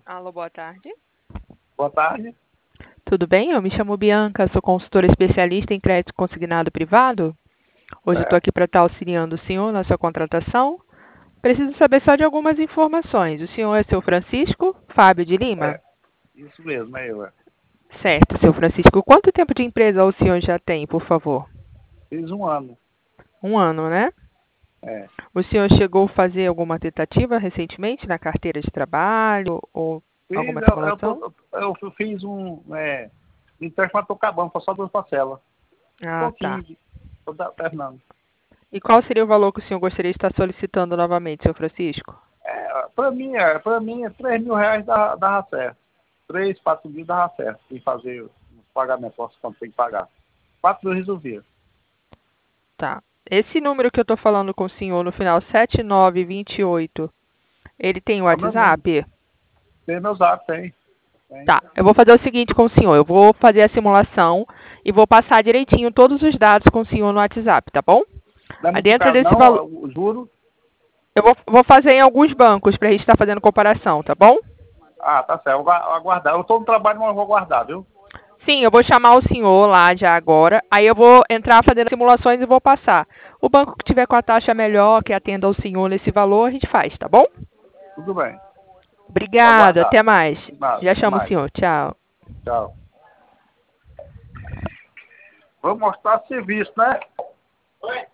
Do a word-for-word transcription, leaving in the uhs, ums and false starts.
Alô, boa tarde. Boa tarde. Tudo bem? Eu me chamo Bianca, sou consultora especialista em crédito consignado privado. Hoje estou É, aqui para estar auxiliando o senhor na sua contratação. Preciso saber só de algumas informações. O senhor é seu Francisco Fábio de Lima? é, isso mesmo, é eu. É. Certo, seu Francisco. Quanto tempo de empresa o senhor já tem, por favor? Fiz um ano. Um ano, né? É. O senhor chegou a fazer alguma tentativa recentemente na carteira de trabalho ou Fiz, alguma eu, eu, simulação? tô, eu fiz um. É, o empréstimo estou acabando, foi só duas parcelas. Ah, tá. Pouquinho, estou terminando. E qual seria o valor que o senhor gostaria de estar solicitando novamente, seu Francisco? É, para mim, é, para mim, é três mil reais dá, dá certo. Três, quatro mil dá certo. Tem que fazer os pagamentos quando tem que pagar. Quatro mil resolvia. Tá. Esse número que eu estou falando com o senhor no final, sete nove dois oito, ele tem É o meu número. WhatsApp? Tem meu zap, tem. Tem. Tá. Eu vou fazer o seguinte com o senhor. Eu vou fazer a simulação e vou passar direitinho todos os dados com o senhor no WhatsApp, tá bom? Não é Aí muito dentro caro, desse não, valor, o juro. eu vou, vou fazer em alguns bancos para a gente estar fazendo comparação, tá bom? Ah, tá certo. Eu vou aguardar. Eu estou no trabalho, mas eu vou aguardar, viu? Sim, eu vou chamar o senhor lá já agora. Aí eu vou entrar fazendo simulações e vou passar. O banco que tiver com a taxa melhor, que atenda ao senhor nesse valor, a gente faz, tá bom? Tudo bem. Vou Obrigada, aguardar. até mais. Nada, Já até chamo o mais. senhor. Tchau. Tchau. Vou mostrar serviço, né?